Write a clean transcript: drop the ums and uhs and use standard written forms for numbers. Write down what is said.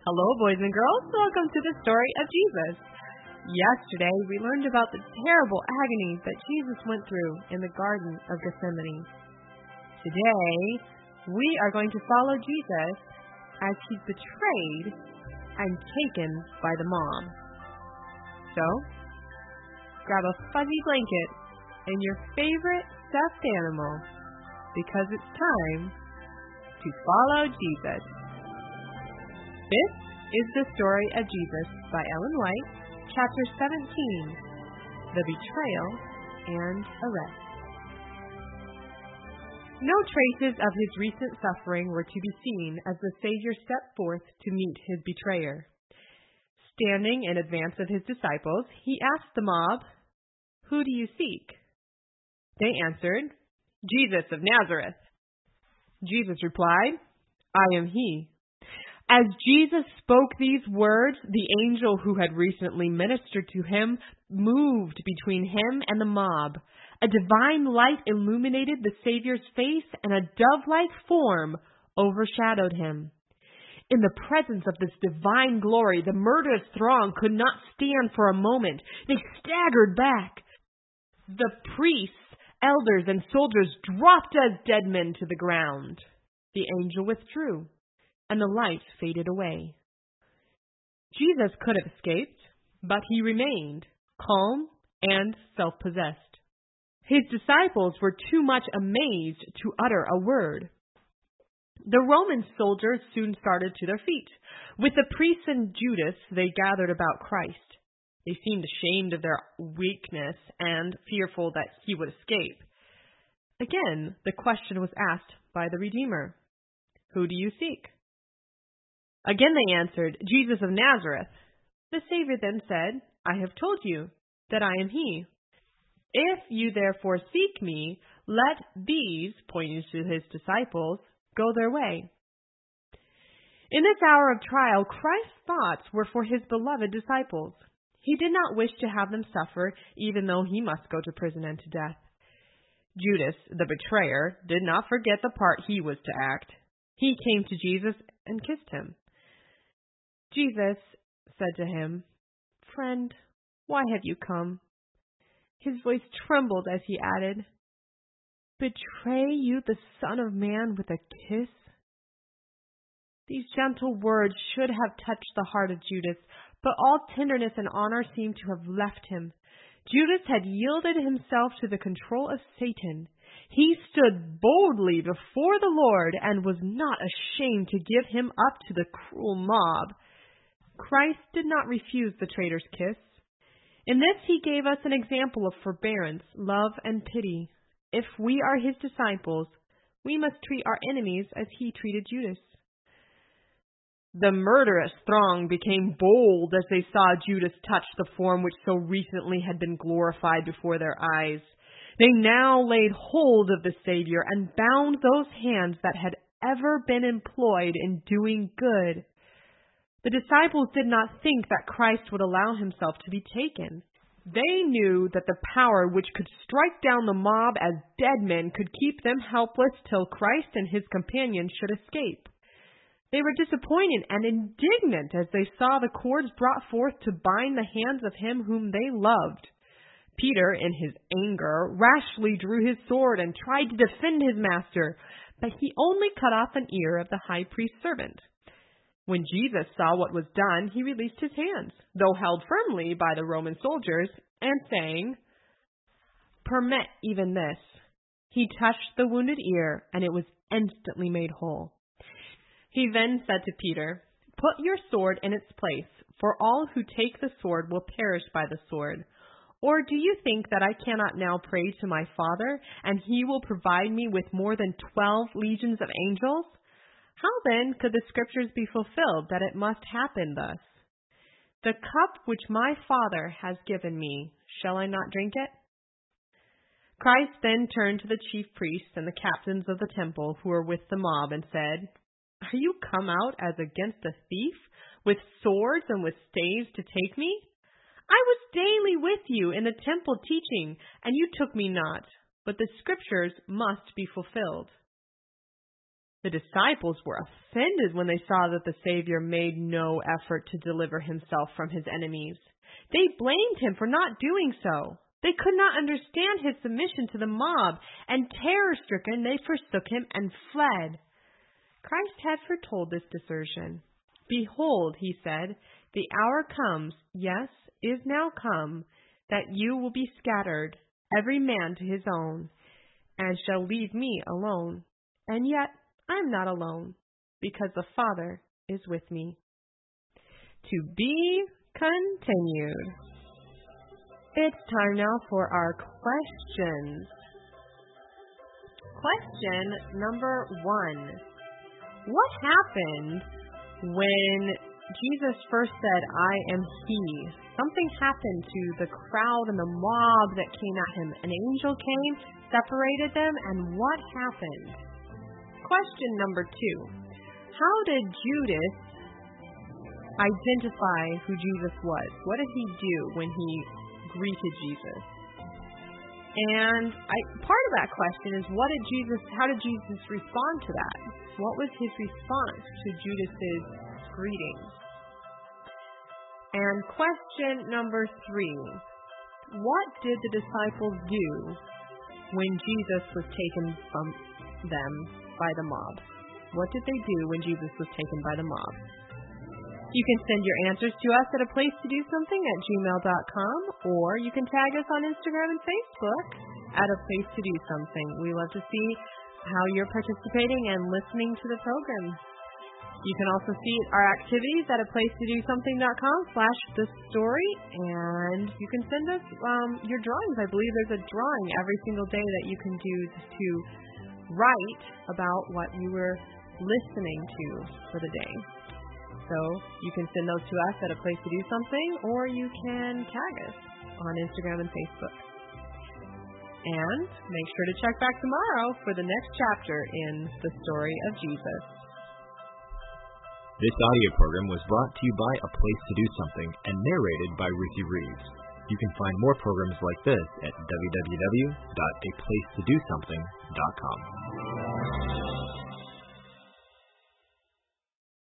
Hello, boys and girls. Welcome to the story of Jesus. Yesterday, we learned about the terrible agony that Jesus went through in the Garden of Gethsemane. Today, we are going to follow Jesus as he's betrayed and taken by the mob. So, grab a fuzzy blanket and your favorite stuffed animal, because it's time to follow Jesus. This is the story of Jesus by Ellen White, chapter 17, The Betrayal and Arrest. No traces of his recent suffering were to be seen as the Savior stepped forth to meet his betrayer. Standing in advance of his disciples, he asked the mob, "Who do you seek?" They answered, "Jesus of Nazareth." Jesus replied, "I am he." As Jesus spoke these words, the angel who had recently ministered to him moved between him and the mob. A divine light illuminated the Savior's face, and a dove-like form overshadowed him. In the presence of this divine glory, the murderous throng could not stand for a moment. They staggered back. The priests, elders, and soldiers dropped as dead men to the ground. The angel withdrew, and the light faded away. Jesus could have escaped, but he remained calm and self-possessed. His disciples were too much amazed to utter a word. The Roman soldiers soon started to their feet. With the priests and Judas, they gathered about Christ. They seemed ashamed of their weakness and fearful that he would escape. Again, the question was asked by the Redeemer, "Who do you seek?" Again they answered, "Jesus of Nazareth." The Savior then said, "I have told you that I am he. If you therefore seek me, let these," pointing to his disciples, "go their way." In this hour of trial, Christ's thoughts were for his beloved disciples. He did not wish to have them suffer, even though he must go to prison and to death. Judas, the betrayer, did not forget the part he was to act. He came to Jesus and kissed him. Jesus said to him, "Friend, why have you come?" His voice trembled as he added, "Betray you the Son of Man with a kiss?" These gentle words should have touched the heart of Judas, but all tenderness and honor seemed to have left him. Judas had yielded himself to the control of Satan. He stood boldly before the Lord and was not ashamed to give him up to the cruel mob. Christ did not refuse the traitor's kiss. In this, he gave us an example of forbearance, love, and pity. If we are his disciples, we must treat our enemies as he treated Judas. The murderous throng became bold as they saw Judas touch the form which so recently had been glorified before their eyes. They now laid hold of the Savior and bound those hands that had ever been employed in doing good. The disciples did not think that Christ would allow himself to be taken. They knew that the power which could strike down the mob as dead men could keep them helpless till Christ and his companions should escape. They were disappointed and indignant as they saw the cords brought forth to bind the hands of him whom they loved. Peter, in his anger, rashly drew his sword and tried to defend his master, but he only cut off an ear of the high priest's servant. When Jesus saw what was done, he released his hands, though held firmly by the Roman soldiers, and saying, "Permit even this." He touched the wounded ear, and it was instantly made whole. He then said to Peter, "Put your sword in its place, for all who take the sword will perish by the sword. Or do you think that I cannot now pray to my Father, and he will provide me with more than 12 legions of angels? How then could the scriptures be fulfilled that it must happen thus? The cup which my Father has given me, shall I not drink it?" Christ then turned to the chief priests and the captains of the temple who were with the mob and said, "Are you come out as against a thief, with swords and with staves to take me? I was daily with you in the temple teaching, and you took me not, but the scriptures must be fulfilled." The disciples were offended when they saw that the Savior made no effort to deliver himself from his enemies. They blamed him for not doing so. They could not understand his submission to the mob, and terror-stricken, they forsook him and fled. Christ had foretold this desertion. Behold, he said, the hour comes, yes, is now come, that you will be scattered, every man to his own, and shall leave me alone. And yet I am not alone, because the Father is with me. To be continued. It's time now for our questions. Question number 1. What happened when Jesus first said, I am he? Something happened to the crowd and the mob that came at him. An angel came, separated them, and what happened? Question number 2. How did Judas identify who Jesus was? What did he do when he greeted Jesus? And part of that question is, how did Jesus respond to that? What was his response to Judas's greeting? And question number 3. What did the disciples do when Jesus was taken from them by the mob? What did they do when Jesus was taken by the mob? You can send your answers to us at aplacetodo.something@gmail.com, or you can tag us on Instagram and Facebook at aplacetodosomething. We love to see how you're participating and listening to the program. You can also see our activities at aplacetodosomething.com/thestory, and you can send us your drawings. I believe there's a drawing every single day that you can do to write about what you were listening to for the day. So you can send those to us at A Place to Do Something, or you can tag us on Instagram and Facebook. And make sure to check back tomorrow for the next chapter in the story of Jesus. This audio program was brought to you by A Place to Do Something and narrated by Ruthie Reeves. You can find more programs like this at www.aplacetodosomething.com.